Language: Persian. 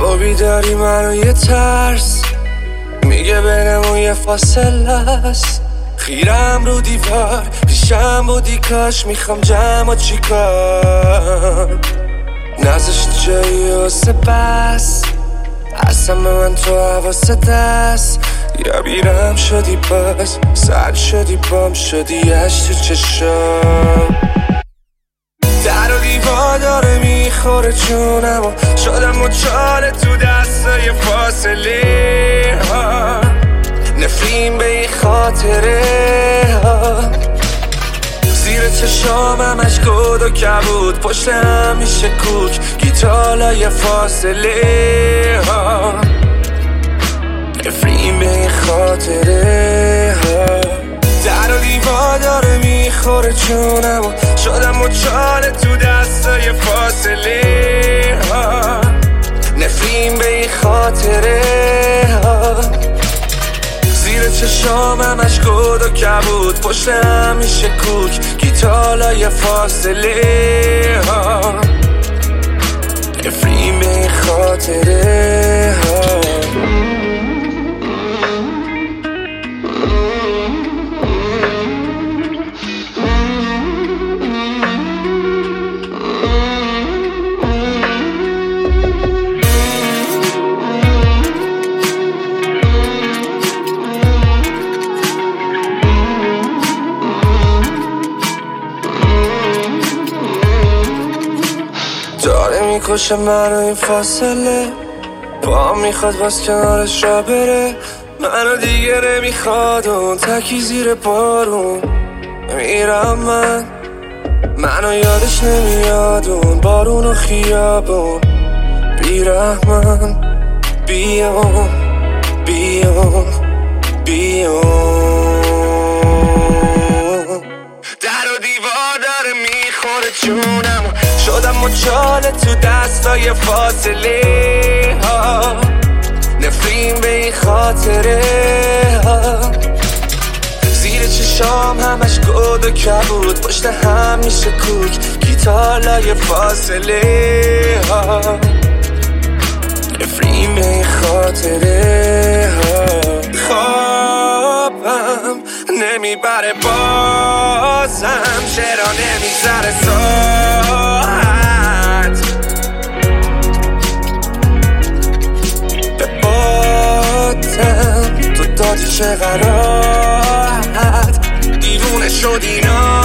شبا بیداری منو یه ترس میگه بینمون یه فاصله است. خیرم رو دیوار پیشم بودی کاش میخوام جمع چیکار نزشت جایی واسه بس هستم به من تو حواست دست یا بیرم شدی باز سر شدی بام شدی اش تو چشم در و دیوار داره میخوره چونم و شدم مچاله تو دستای فاصله ها نفرین به این خاطره ها زیر چشام همش گود و کبود پشت هم میشه کوک گیتالای فاصله ها نفرین به این خاطره ها در و دیوار داره میخوره چونم و شدم مچاله تو دستای فاصله ها نفرین به این خاطره ها زیر چشام همش گود و کبود پشت هم میشه کوک گیتالای فاصله ها نفرین به این خاطره ها داره میکشه منو این فاصله با میخواد باز کنارش را بره منو دیگه نمیخواد اون تکی زیر بارون میرم منو یادش نمیاد اون بارون و خیابون بیرحمن بیام در و دیوار داره میخوره چونم شدم مچاله تو دستای فاصله ها نفرین به این خاطره ها زیر چشام همش گود و کبود پشت هم میشه کوک گیتالای فاصله ها نفرین به این خاطره ها خوابم نمیبره بازم چرا نمیذاره ساعت به باتم تو دادی چه غراحت دیوونه شدی